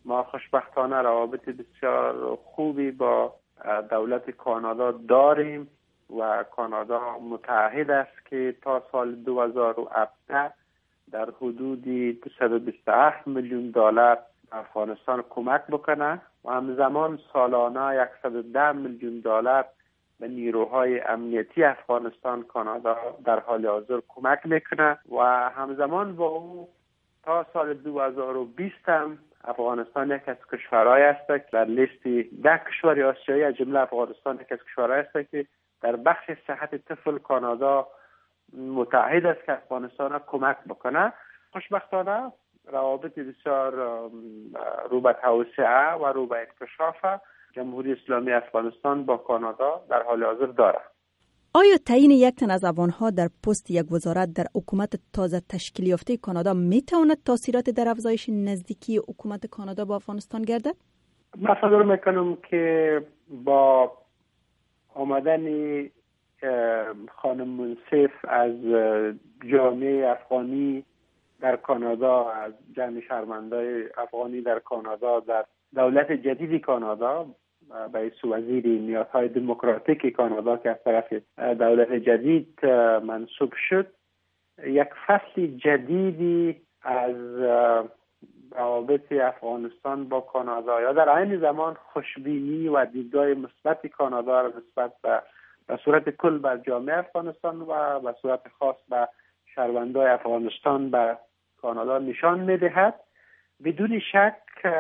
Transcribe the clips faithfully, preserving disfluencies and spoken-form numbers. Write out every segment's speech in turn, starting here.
ما خوشبختانه روابط بسیار خوبی با دولت کانادا داریم و کانادا متعهد است که تا سال دو هزار و هفده در حدود دویست و بیست و هفت میلیون دلار افغانستان کمک بکنه و همزمان سالانه صد و ده میلیون دلار به نیروهای امنیتی افغانستان کانادا در حال حاضر کمک میکنه و همزمان با او تا سال دو هزار و بیست هم افغانستان یک از کشورهای است که در لیست ده کشور آسیایی از جمله افغانستان یک از کشورهای است که در بخش صحت طفل کانادا متعهد است که افغانستان کمک بکنه. خوشبختانه روابط بسیار رو به توسعه و رو به انکشاف جمهوری اسلامی افغانستان با کانادا در حال حاضر دارد. آیا تعیین یک تن از افغان‌ها در پست یک وزارت در حکومت تازه تشکیل یافته کانادا میتواند تاثیرات در افزایش نزدیکی حکومت کانادا با افغانستان گردد؟ من فکر میکنم که با آمدن خانم منصف از جامعه افغانی در کانادا، از جمع شهروندان افغانی در کانادا، در دولت جدید کانادا به حیث وزیر نیازهای دموکراتیک کانادا که از طرف دولت جدید منصوب شد، یک فصل جدیدی از روابط افغانستان با کانادا یا در عین زمان خوشبینی و دیدگاه مثبت کانادا را نسبت به به صورت کل بر جامعه افغانستان و به صورت خاص به شهروندان افغانستان به کانادا نشان می‌دهد. بدون شک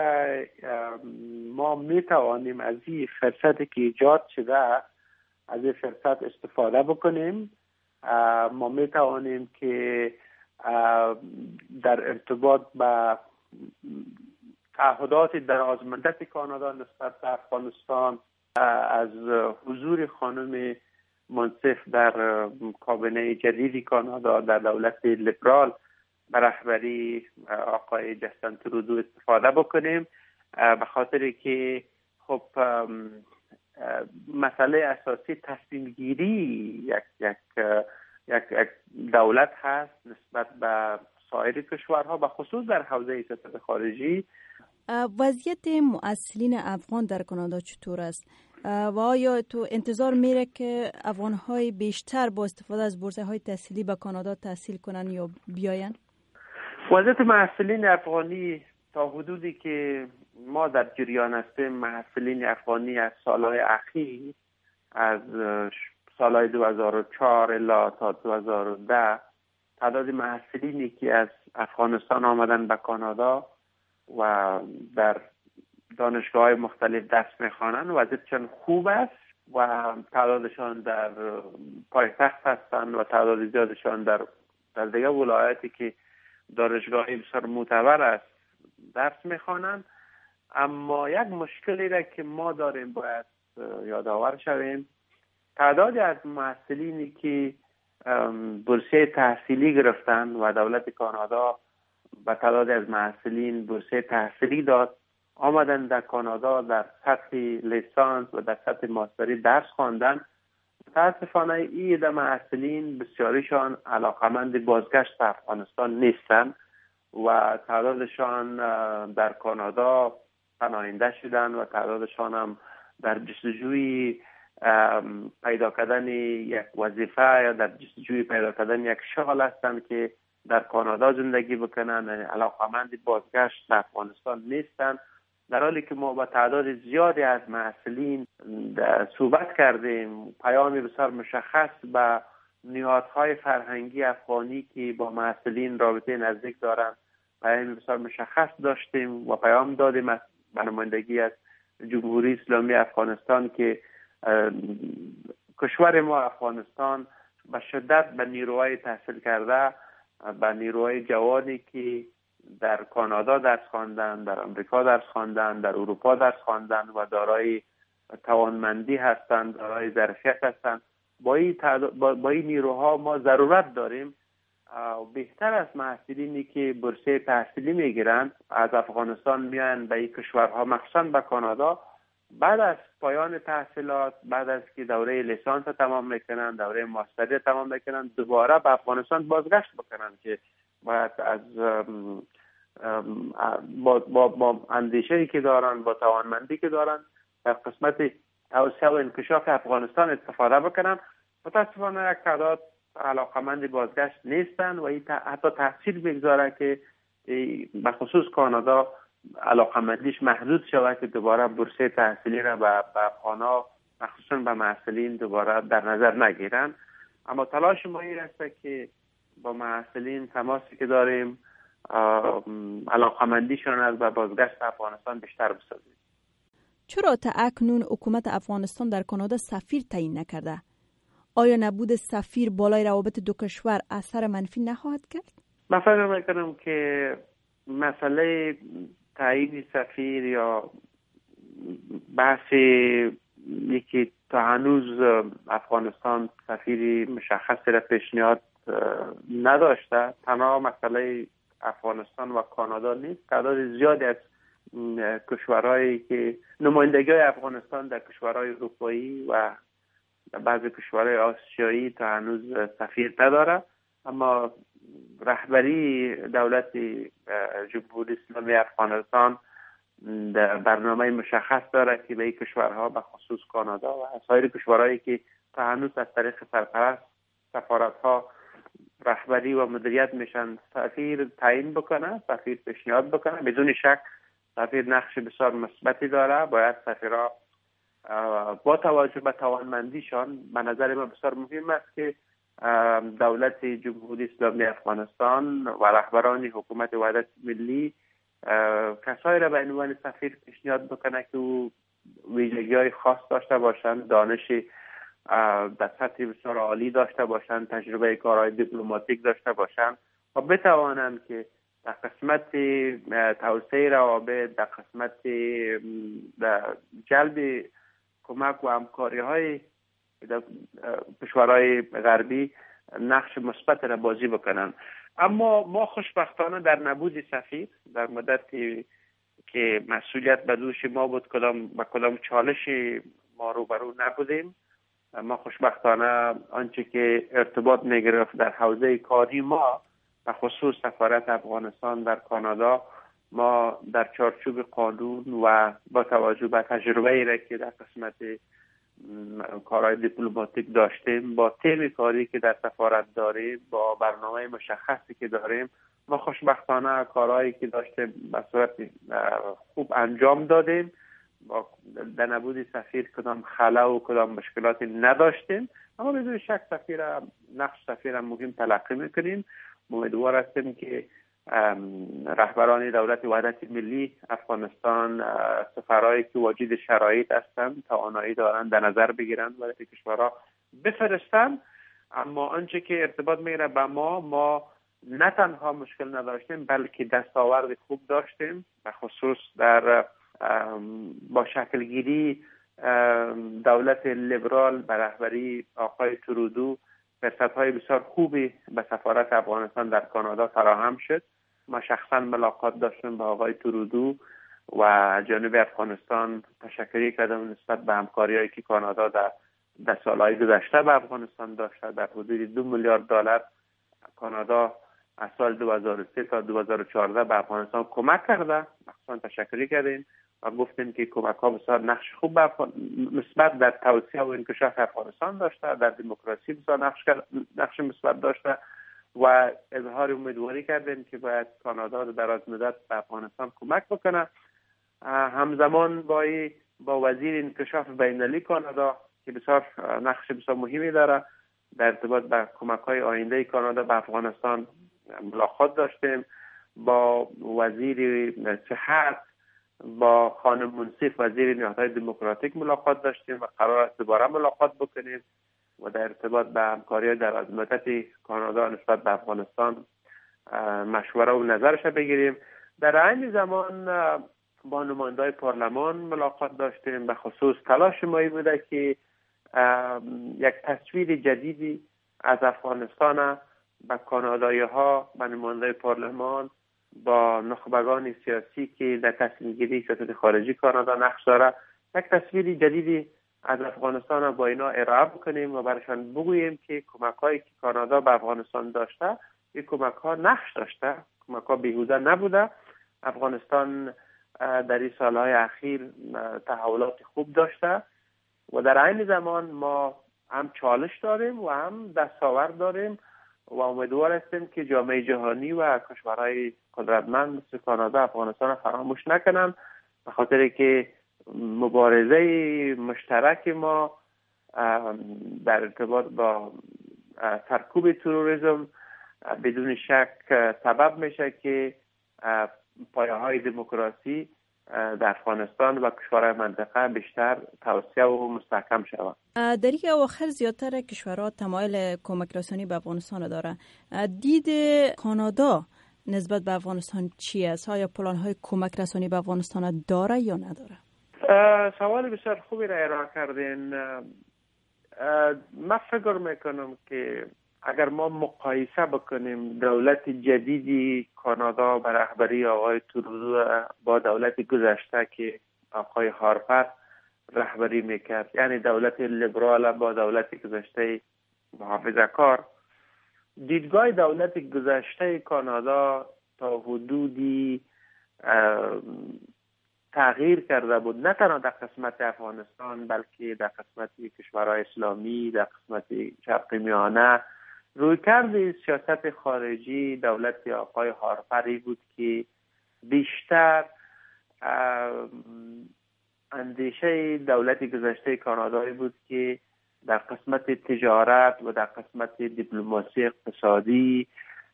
ما می‌توانیم از این فرصتی که ایجاد شده از این فرصت استفاده بکنیم. ما می‌توانیم که در ارتباط با تعهدات درازمدت کانادا نسبت به افغانستان از حضور خانم منصف در کابینه جدید کانادا در دولت لیبرال به رهبری آقای جستن ترودو استفاده بکنیم، به خاطر که خب مسئله اساسی تصمیم گیری یک یک یک یک دولت هست نسبت به سایر کشورها، به خصوص در حوزه سیاست خارجی. وضعیت مؤصلین افغان در کانادا چطور است و آیا تو انتظار میره که افغان‌های بیشتر با استفاده از بورس‌های تحصیلی به کانادا تحصیل کنن یا بیاین؟ وضعیت محصلین افغانی تا حدودی که ما در جریان هستیم، محصلین افغانی از سالهای اخیر از سالهای دو هزار و چهار الی تا دو هزار و ده تعداد محصلینی که از افغانستان آمدن به کانادا و در دانشگاه‌های مختلف درس می‌خوانند وضعیتشان خوب است و تعدادشان در پایتخت هستند و تعداد زیادشان در در دیگر ولایاتی که دانشگاهی بسیار معتبر است درس می‌خوانند. اما یک مشکلی را که ما داریم باید یادآور شویم، تعدادی از محصلینی که بورسیه تحصیلی گرفتن و دولت کانادا به تعدادی از محصلین بورسیه تحصیلی داد، آمدن در کانادا در سطح لیسانس و در سطح ماستری درس خواندن. متاسفانه این عده محصلین بسیاریشان علاقمند بازگشت به افغانستان نیستند و تعدادشان در کانادا پناهنده شدن و تعدادشان هم در جستجوی پیدا کردن یک وظیفه یا در جستجوی پیدا کردن یک شغل هستند که در کانادا زندگی بکنن، علاقمند بازگشت به افغانستان نیستند. در حالی که ما با تعداد زیادی از محصلین صحبت کردیم، پیامی بسیار مشخص به نهادهای فرهنگی افغانی که با محصلین رابطه نزدیک دارند پیامی بسیار مشخص داشتیم و پیام دادیم از نمایندگی از جمهوری اسلامی افغانستان که کشور ما افغانستان به شدت به نیروهای تحصیل کرده، به نیروهای جوانی که در کانادا درس خواندن، در آمریکا درس خواندن، در اروپا درس خواندن و دارای توانمندی هستند، دارای ظرفیت هستند، با این با, با این نیروها ما ضرورت داریم. بهتر از محصلینی که بورسیه تحصیلی میگیرند از افغانستان میان به این کشورها، مخصوصا به کانادا، بعد از پایان تحصیلات، بعد از که دوره لیسانس تمام میکنن، دوره ماستری تمام میکنن، دوباره به افغانستان بازگشت بکنن که باید از با, با, با اندیشه‌ای که دارن، با توانمندی که دارن در قسمت توسعه و انکشاف افغانستان استفاده بکنن. متاسفانه یک تعداد علاقمند بازگشت نیستن و این حتی تاثیر بگذاره که به خصوص کانادا علاقمندیش محدود شود که دوباره بورسه تحصیلی را به افغانا مخصوصا به محصلین دوباره در نظر نگیرن. اما تلاش ما این است که با محصلین تماسی که داریم علاقمندیشان از به بازگشت افغانستان بیشتر بسازیم. چرا تا اکنون حکومت افغانستان در کانادا سفیر تعیین نکرده؟ آیا نبود سفیر بالای روابط دو کشور اثر منفی نخواهد کرد؟ من فکر میکنم که مسئله تعیین سفیر یا بحث یکی تا هنوز افغانستان سفیری مشخصی را پیشنهاد نداشته. تنها مسئله افغانستان و کانادا نیست، تعداد زیادی از کشورهایی که نمایندگی افغانستان در کشورهای اروپایی و بعضی کشورهای آسیایی تا هنوز سفیر نداره. اما رهبری دولت جمهوری اسلامی افغانستان در برنامه مشخص داره که به این کشورها به خصوص کانادا و سایر کشورهایی که تا هنوز از طریق سرپرست سفارتها رهبری و مدیریت میشن سفیر تعیین بکنه، سفیر پیشنهاد بکنه. بدون شک سفیر نقش بسیار مثبتی داره. باید سفیرها با توجه به توانمندیشان، به نظر من بسیار مهم است که دولت جمهوری اسلامی افغانستان و رهبران حکومت وحدت ملی کسایی را به عنوان سفیر پیشنهاد بکنه که او ویژگی‌های خاص داشته باشند، دانش در سطح بسیار عالی داشته باشند، تجربه کارهای دیپلماتیک داشته باشند و بتوانند که در قسمت توسعه روابط، در قسمت در جلب کمک و همکاری‌های کشورهای غربی نقش مثبت را بازی بکنن. اما ما خوشبختانه در نبود سفیر در مدتی که مسئولیت به دوش ما بود کدام با کدام چالش ما روبرو نبودیم. ما خوشبختانه آنچه که ارتباط میگرفت در حوزه کاری ما به خصوص سفارت افغانستان در کانادا، ما در چارچوب قانون و با توجه به تجربه‌ای را که در قسمت کارهای دیپلماتیک داشتیم، با تیم کاری که در سفارت داریم، با برنامه مشخصی که داریم، ما خوشبختانه کارهایی که داشتیم به صورت خوب انجام دادیم. با در نبود سفیر کدام خلا و کدام مشکلاتی نداشتیم. اما بدون شک سفیر نقش سفیر مهم تلقی میکنیم. امیدوار هستیم که رهبران دولت وحدت ملی افغانستان سفرهایی که واجد شرایط هستند، توانایی دارند، در نظر بگیرند و در کشورها بفرستند. اما آنچه که ارتباط میگیره به ما، ما نه تنها مشکل نداشتیم بلکه دستاورد خوب داشتیم، به خصوص در با شکلگیری دولت لیبرال به رهبری آقای ترودو فرصت‌های بسیار خوبی به سفارت افغانستان در کانادا فراهم شد. ما شخصا ملاقات داشتیم با آقای ترودو و جانب افغانستان تشکری کردم نسبت به همکاری‌هایی که کانادا در در سالهای گذشته به افغانستان داشته. در حدود دو میلیارد دلار کانادا از سال دو هزار و سه تا دو هزار و چهارده به افغانستان کمک کرده. مخصوصا تشکری کردیم و گفتیم که کمک ها بسیار نقش خوب مثبت در توسعه و انکشاف افغانستان داشته، در دموکراسی بسیار نقش نقش مثبت داشته و اظهار امیدواری کردیم که باید کانادا در از مدت به افغانستان کمک بکنه. همزمان با با وزیر انکشاف بین‌المللی کانادا که بسیار نقش بسیار مهمی داره در ارتباط با کمک‌های آینده کانادا به افغانستان ملاقات داشتیم. با وزیر صحت، با خانم منصف وزیر نهادهای دموکراتیک ملاقات داشتیم و قرار است دوباره ملاقات بکنیم و در ارتباط به همکاری در از مدت کانادا نسبت به افغانستان مشوره و نظرش بگیریم. در عین زمان با نماینده‌های پارلمان ملاقات داشتیم. به خصوص تلاش ما بوده که یک تصویر جدیدی از افغانستان به کانادایی‌ها، به نماینده‌های پارلمان، با نخبگان سیاسی که در تصمیم گیری سیاست خارجی کانادا نقش داره، یک تصویر جدیدی از افغانستان با اینا ارائه بکنیم و برشان بگوییم که کمک‌هایی که کانادا به افغانستان داشته، این کمک‌ها نقش داشته، کمک‌ها بیهوده نبوده افغانستان در این سالهای اخیر تحولات خوب داشته و در عین زمان ما هم چالش داریم و هم دستاورد داریم و امیدوار هستیم که جامعه جهانی و کشورهای قدرتمند مثل کانادا افغانستان فراموش نکنن، به خاطر که مبارزه مشترک ما در ارتباط با سرکوب تروریسم بدون شک سبب میشه که پایه‌های دموکراسی در افغانستان و کشورهای منطقه بیشتر توسعه و مستحکم شود. در یک اواخر زیادتر کشورها تمایل کمک رسانی به افغانستان داره. دید کانادا نسبت به افغانستان چی است؟ آیا پلان‌های کمک رسانی به افغانستان داره یا نداره؟ سوال بسیار خوبی را ارائه کردین. من فکر میکنم که اگر ما مقایسه بکنیم دولت جدیدی کانادا به رهبری آقای ترودو با دولت گذشته که آقای هارپر رهبری میکرد، یعنی دولت لیبرال با دولت گذشته محافظه‌کار، دیدگاه دولت گذشته کانادا تا حدودی تغییر کرده بود، نه تنها در قسمت افغانستان بلکه در قسمت کشورهای اسلامی، در قسمت شرق میانه. رویکرد سیاست خارجی دولت آقای هارپری بود که بیشتر اندیشه دولت گذشته کانادایی بود که در قسمت تجارت و در قسمت دیپلماسی اقتصادی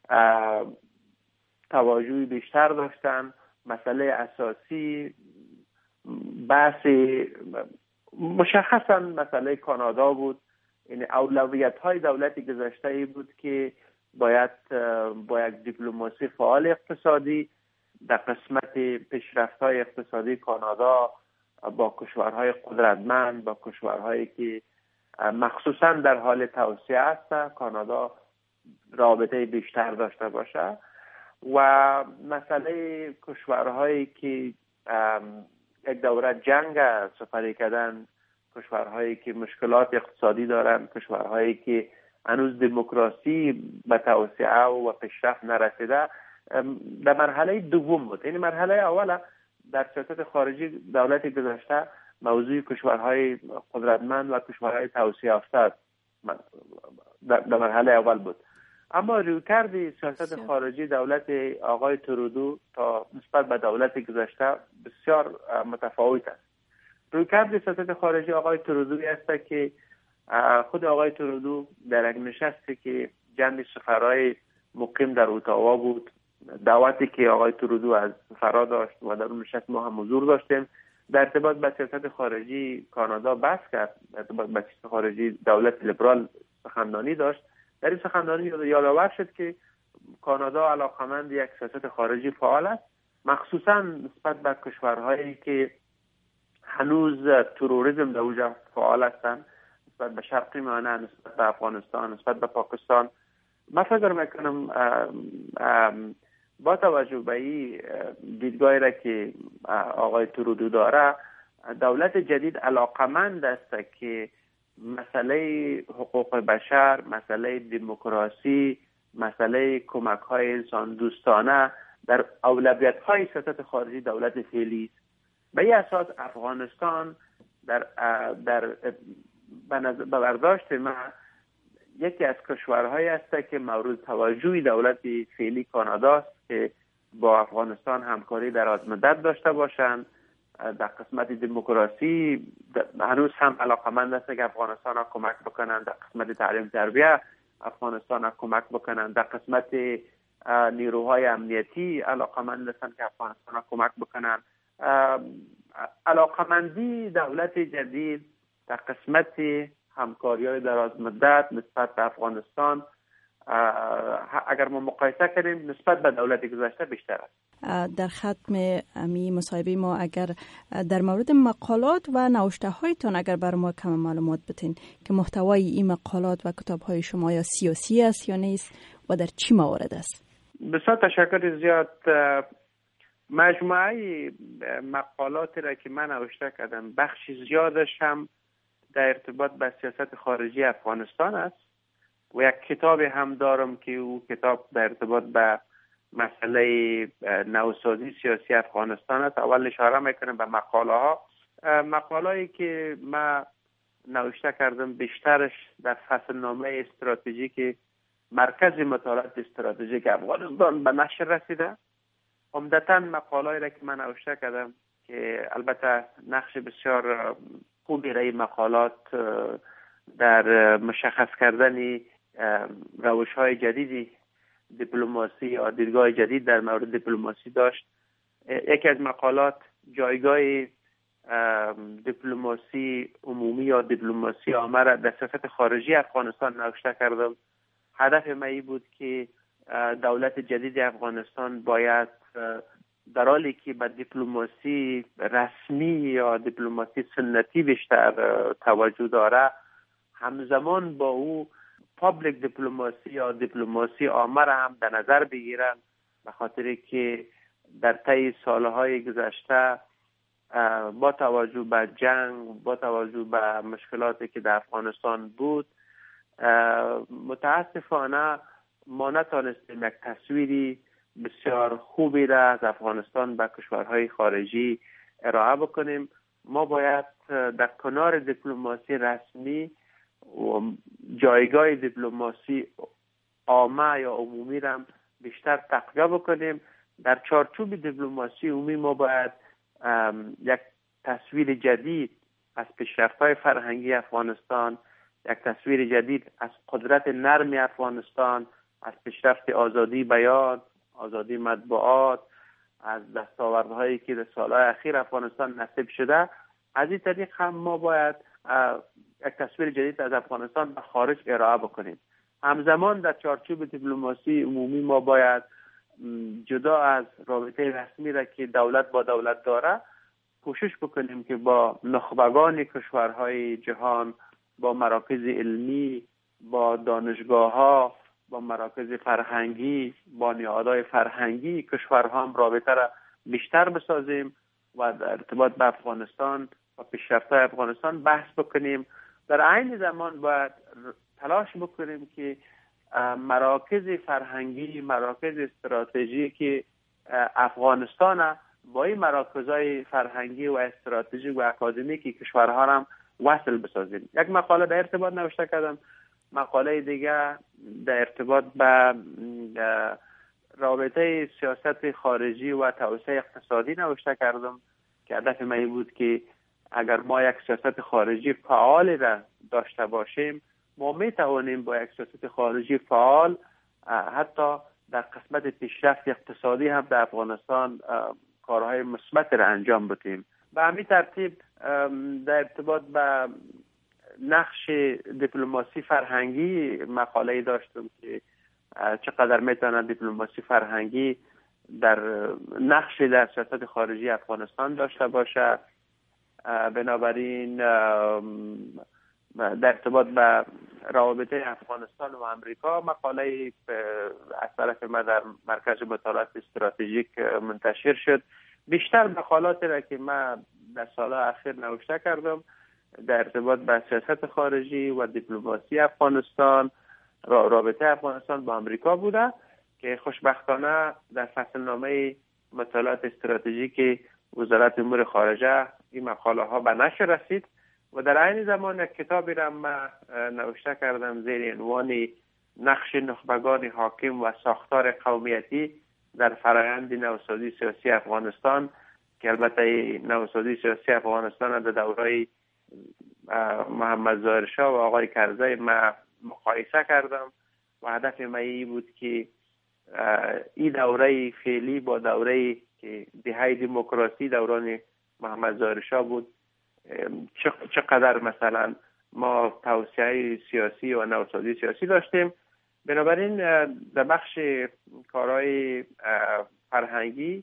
توجه بیشتر داشتن. مسئله اساسی بحث مشخصا مسئله کانادا بود. این اولویت های دولت گذشته بود که باید با یک دیپلماسی فعال اقتصادی در قسمت پیشرفت های اقتصادی کانادا با کشورهای قدرتمند، با کشورهایی که مخصوصا در حال توسعه است، کانادا رابطه بیشتر داشته باشه و مسئله کشورهایی که یک دوره جنگ سپری کردن، کشورهایی که مشکلات اقتصادی دارن، کشورهایی که هنوز دموکراسی به توسعه و پیشرفت نرسیده، در مرحله دوم بود. این مرحله اوله در سیاست خارجی دولت گذشته موضوع کشورهای قدرتمند و کشورهای توسعه یافته در مرحله اول بود. اما رویکرد سیاست خارجی دولت آقای ترودو تا نسبت به دولت گذشته بسیار متفاوت است. رویکرد سیاست خارجی آقای ترودو است که خود آقای ترودو در یک نشستی که جمع سفرهای مقیم در اتاوا بود، دعوتی که آقای ترودو از سفرا داشت و در اون نشست ما هم حضور داشتیم، در ارتباط با سیاست خارجی کانادا بحث کرد. در ارتباط با سیاست خارجی دولت لیبرال سخنرانی داشت. در این سخنرانی یادآور شد که کانادا علاقمند یک سیاست خارجی فعال است، مخصوصا نسبت به کشورهایی که هنوز تروریسم در اونجا فعال هستند، نسبت به شرق میانه، نسبت به افغانستان، نسبت به پاکستان. من فکر میکنم با توجه به این دیدگاهی را که آقای ترودو داره، دولت جدید علاقمند است که مسئله حقوق بشر، مسئله دموکراسی، مسئله کمک های انسان دوستانه در اولویت های سیاست خارجی دولت فعلی است. به این اساس افغانستان در در به برداشت من یکی از کشورهایی است که مورد توجه دولت فعلی کانادا است که با افغانستان همکاری دراز مدت داشته باشند. در قسمت دموکراسی هنوز هم علاقمند است که افغانستان را کمک بکنند، در قسمت تعلیم تربیت افغانستان را کمک بکنند، در قسمت نیروهای امنیتی علاقمند هستند که افغانستان را کمک بکنند. علاقمندی دولت جدید در قسمت همکاری‌های دراز مدت نسبت به افغانستان اگر ما مقایسه کنیم نسبت به دولت گذشته بیشتر است. در ختم امی مصاحبه ما اگر در مورد مقالات و نوشته هایتان اگر بر ما کم معلومات بتین که محتوای این مقالات و کتاب های شما یا سیاسی است یا نیست و در چی موارد است؟ بسیار تشکر زیاد. مجموعه مقالات را که من نوشته کردم بخش زیادش هم در ارتباط با سیاست خارجی افغانستان است و یک کتاب هم دارم که او کتاب در ارتباط با مسئله نوسازی سیاسی افغانستان است. اول اشاره میکنم به مقاله ها. مقاله‌ای که من نوشته کردم بیشترش در فصل نامه استراتژیک مرکز مطالعات استراتژیک افغانستان به نشر رسیده. عمدتاً مقاله‌ای را که من نوشته کردم که البته نقش بسیار خوبی را این مقالات در مشخص کردن روش‌های جدیدی دیپلماسی یا دیدگاه جدید در مورد دیپلماسی داشت. یکی از مقالات جایگاه دیپلماسی عمومی یا دیپلماسی عامه را در سیاست خارجی افغانستان نوشته کردم. هدف من این بود که دولت جدید افغانستان باید در حالی که به دیپلماسی رسمی یا دیپلماسی سنتی بیشتر توجه داره، همزمان با او پابلیک دیپلماسی یا دیپلماسی عامه را هم در نظر بگیرن، به خاطر که در طی سالهای گذشته با توجه به جنگ، با توجه به مشکلاتی که در افغانستان بود، متاسفانه ما نتوانستیم یک تصویری بسیار خوبی را از افغانستان به کشورهای خارجی ارائه بکنیم. ما باید در کنار دیپلماسی رسمی و جایگاه دیپلماسی عامه یا عمومی را بیشتر تقویت بکنیم. در چارچوب دیپلماسی عمومی ما باید یک تصویر جدید از پیشرفت‌های فرهنگی افغانستان، یک تصویر جدید از قدرت نرم افغانستان، از پیشرفت آزادی بیان، آزادی مطبوعات، از دستاوردهایی که در سالهای اخیر افغانستان نصیب شده، از این طریق هم ما باید یک تصویر جدید از افغانستان به خارج ارائه بکنیم. همزمان در چارچوب دیپلماسی عمومی ما باید جدا از رابطه رسمی را که دولت با دولت داره، کوشش بکنیم که با نخبگان کشورهای جهان، با مراکز علمی، با دانشگاه ها، با مراکز فرهنگی، با نهادهای فرهنگی کشورها هم رابطه را بیشتر بسازیم و در ارتباط به افغانستان و پیشرفت‌های افغانستان بحث بکنیم. در عین زمان باید تلاش بکنیم که مراکز فرهنگی، مراکز استراتژیک افغانستان با این مراکزهای فرهنگی و استراتژیک و اکادمیکی کشورها هم وصل بسازیم. یک مقاله در ارتباط نوشته کردم، مقاله دیگه در ارتباط به رابطه سیاست خارجی و توسعه اقتصادی نوشته کردم که هدف من این بود که اگر ما یک سیاست خارجی فعال را داشته باشیم، ما می توانیم با یک سیاست خارجی فعال حتی در قسمت پیشرفت اقتصادی هم در افغانستان کارهای مثبت را انجام بدیم. به همین ترتیب در ارتباط به نقش دیپلماسی فرهنگی مقاله‌ای داشتم که چقدر میتونه دیپلماسی فرهنگی در نقش در سیاست خارجی افغانستان داشته باشه. بنابراین در ارتباط به روابط افغانستان و امریکا مقاله از طرف من در مرکز مطالعات استراتژیک منتشر شد. بیشتر مقالاتی را که من در سال‌های اخیر نوشته کردم در ارتباط به سیاست خارجی و دیپلماسی افغانستان، رابطه افغانستان با امریکا بوده که خوشبختانه در فصل نامه مطالعات استراتژیک وزارت امور خارجه این مقاله ها به نشر رسید و در عین زمان یک کتابی را من نوشته کردم زیر عنوان نقش نخبگان حاکم و ساختار قومیتی در فرآیند نوسازی سیاسی افغانستان که البته نوسازی سیاسی افغانستان در دوره محمد ظاهر شاه و آقای کرزی من مقایسه کردم و هدف من این بود که این دوره فعلی با دوره که دهه دموکراسی دوران محمد ظاهر شاه بود چقدر مثلا ما توسعه سیاسی و نوسازی سیاسی داشتیم. بنابراین در بخش کارهای فرهنگی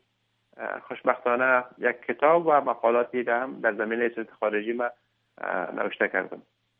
خوشبختانه یک کتاب و مقالاتی را هم در زمینه سیاست خارجی ما نوشته کردم.